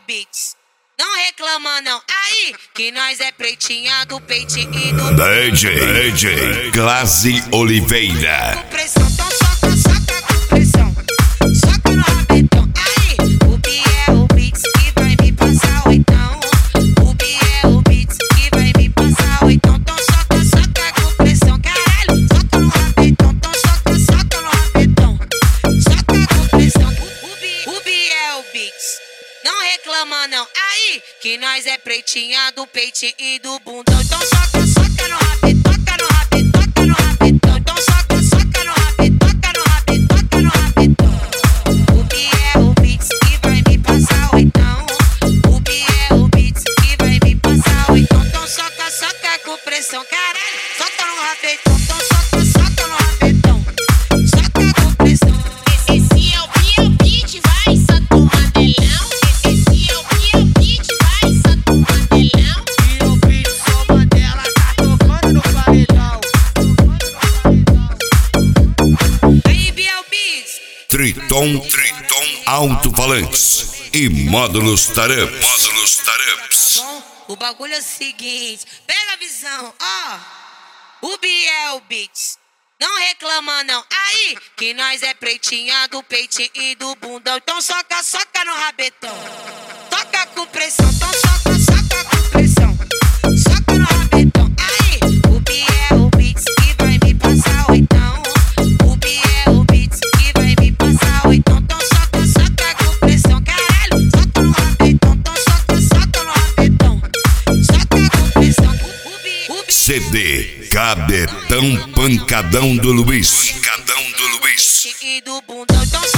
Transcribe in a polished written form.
Beats. Não reclama não, aí que nós é pretinha do peitinho e do DJ Glaze Oliveira. com pressão, então soca com pressão. Soca no rabetão, aí o Biel Beats que vai me passar o oitão. O Biel Beats que vai me passar o oitão. Então soca com pressão, caralho. Soca no rabetão, então soca no rabetão. Soca com pressão, o Biel Beats. Não reclama não, aí que nós é pretinha do peitinho e do bundão. Então soca no rabetão, toca no rabetão, toca no rabetão. Então soca no rabetão, toca no rabetão, toca no rabetão. O Biel Beats que vai me passar o oitão. O Biel Beats que vai me passar o oitão. Então soca com pressão, caralho. Soca no rabetão, então soca no rabetão. Soca com pressão. Esse é o Biel Beats, vai só tomar delão. Esse é o Biel Beats, vai só tomar delão. Biel Beats, só Mandela, tá tocando no paredão. Aí Biel Beats. Triton Alto-Falantes e Módulos Taramps. Tá bom? O bagulho é o seguinte, pega a visão, ó. O Biel Beats. Não reclama não, aí que nós é pretinha do peitinho e do bundão. Então soca no rabetão. Toca com pressão, então soca com pressão. Soca no rabetão, aí o Biel Beats que vai me passar o oitão. O Biel Beats que vai me passar o oitão. Então soca com pressão, caralho. Soca no rabetão, então soca no rabetão. Soca com pressão, CD Cabetão Pancadão do Luiz. e do bundão. Então